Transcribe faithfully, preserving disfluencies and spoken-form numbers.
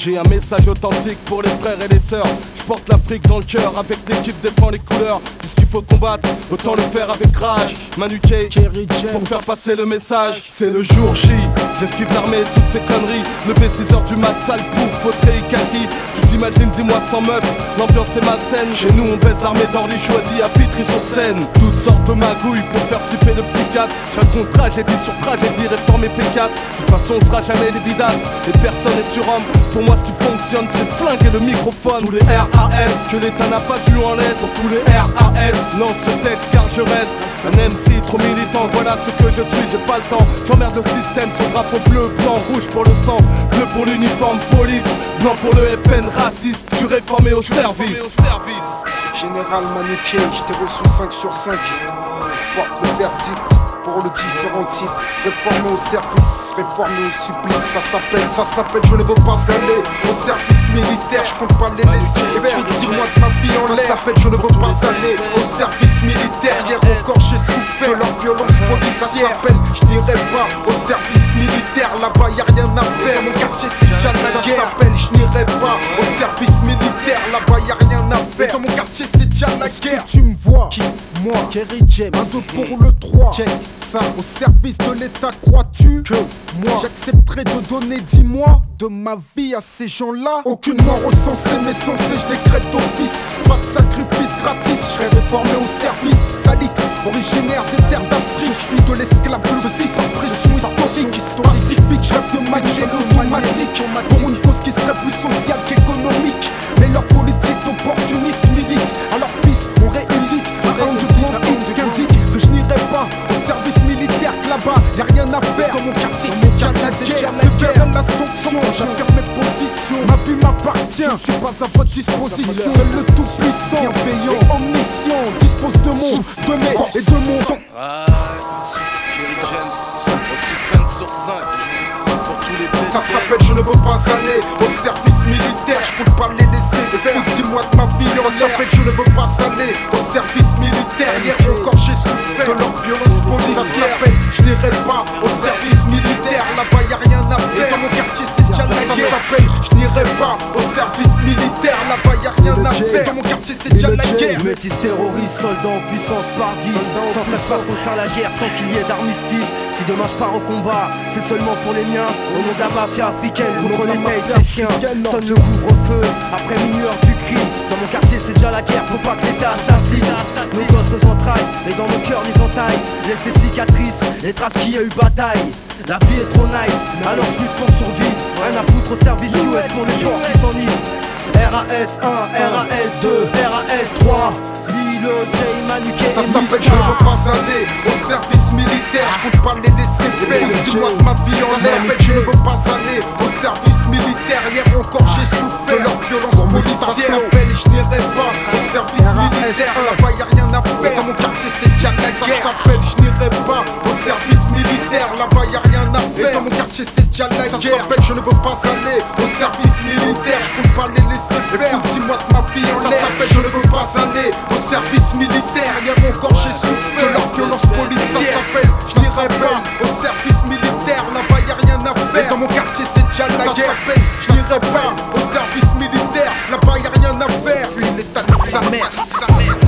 J'ai un message authentique pour les frères et les sœurs. Je porte l'Afrique dans le cœur, avec l'équipe défend les couleurs. Puisqu'il faut combattre, autant le faire avec rage. Manu K, pour faire passer le message. C'est le jour J, j'esquive l'armée, toutes ces conneries. Levé six heures du mat, sale pour fauteuil kaki. Tu t'imagines, dis-moi sans meuf, l'ambiance est malsaine. Chez nous on baisse l'armée d'Orly choisie à Vitry-sur-Seine. Toutes sortes de magouilles pour faire flipper le psychiatre. Chaque contrat, j'ai dit sur tragédie, réformer P quatre. De toute façon on sera jamais les bidasses, et personne n'est surhomme. Pour moi ce qui fonctionne c'est de flinguer le microphone. Tous les R A S que l'État n'a pas eu en laisse. Pour tous les R A S, lance ce texte car je reste un M C trop militant, voilà ce que je suis, j'ai pas le temps. J'emmerde le système, son drapeau bleu, blanc, rouge pour le sang, bleu pour l'uniforme police, blanc pour le F N raciste. Je suis réformé au service. Général Manu K, j't'ai reçu cinq sur cinq. Porte le verdict pour le différent type. Réformé au service, réformé au supplice. Ça s'appelle, ça s'appelle, je ne veux pas aller au service militaire, je compte pas les laisser faire. Dis-moi de ma vie en l'air. Ça s'appelle, je ne veux pas aller au service militaire. Hier encore j'ai souffert de leur violence policière. Ça s'appelle, je n'irai pas au service militaire. Là-bas y'a rien à faire, mon quartier c'est déjà la guerre. Ça s'appelle, je n'irai pas au service militaire. Là-bas y'a rien à faire, dans mon quartier c'est déjà la guerre. Tu me vois, qui, moi, Kerry James, un deux pour le trois. Check ça, au service de l'État, crois-tu que moi j'accepterai de donner dix mois de ma vie à ces gens-là? Aucune mort recensée mais censée, je décrète d'office. Pas de sacrifice gratis, je serai réformé au service. Salix, originaire des terres d'Afrique. Je suis de l'esclave, ceci sans pression historique. Pacifique, je reste magique, automatique. Pour une cause qui serait plus sociale qu'économique. Mais leur politique opportuniste milite. Alors fils, on réunit un de blanc hit qui indique que je n'irai pas au service militaire, que là-bas y'a rien à faire. Dans mon quartier c'est déjà la guerre, c'est guerre la sanction. J'affirme mes positions, ma vie m'appartient. Je ne suis pas à votre disposition. Seul le tout puissant, bienveillant, omniscient dispose de mon, de mes et de mon sang. Ah, Kerry James, reçu cinq sur cinq. Ça s'appelle je ne veux pas aller au service militaire, je compte pas les laisser faire. Dis-moi de ma vie en l'air. Ça s'appelle je ne veux pas aller au service militaire. Hier encore j'ai souffert de leur violence policière. Ça s'appelle je n'irai pas au service militaire. Là-bas y'a rien à faire, dans mon quartier c'est déjà la guerre. Ça s'appelle je n'irai pas au service militaire. Là-bas y'a rien à faire, dans mon quartier c'est déjà la guerre. Métis terroristes, soldats en puissance par dix. Sans faire façon faire la guerre sans qu'il y ait d'armistice. Si demain je pars au combat, c'est seulement pour les miens. Au nom de la mafia africaine, contre les mails, ces chiens. Sonne le couvre-feu, après minuit heure du crime. Dans mon quartier c'est déjà la guerre, faut pas que l'État assassine. Nos gosses nos entrailles, et dans nos cœurs les entailles. Laisse des cicatrices, les traces qu'il y a eu bataille. La vie est trop nice, alors je lutte pour survivre. Rien à foutre au service U S pour les porcs qui s'enivrent. R A S un, R A S deux, R A S trois. Lilo, J, Manu K, ça s'appelle je ne veux pas aller au service militaire, je compte pas les laisser faire. Dis-moi de ma vie en l'air. Ça s'appelle je ne veux pas aller au service militaire. Hier encore j'ai souffert de leur violence policière. Ça s'appelle je n'irai pas au service militaire. Là-bas y'a rien à faire, dans mon quartier c'est déjà la guerre. Ça s'appelle je n'irai pas au service militaire. Là-bas y'a rien à faire, dans mon quartier c'est déjà la guerre. Ça s'appelle je ne veux pas aller au service militaire, je compte pas les laisser faire. Dis-moi de ma vie en l'air. Ça s'appelle je ne veux pas aller au service militaire. Hier encore j'ai souffert de leur violence policière. Ça s'appelle je n'irai pas au service militaire. Là-bas y'a rien à faire, dans mon quartier c'est déjà la guerre. Ça s'appelle je n'irai pas au service militaire. Là-bas y'a rien à faire, puis l'État nique sa mère.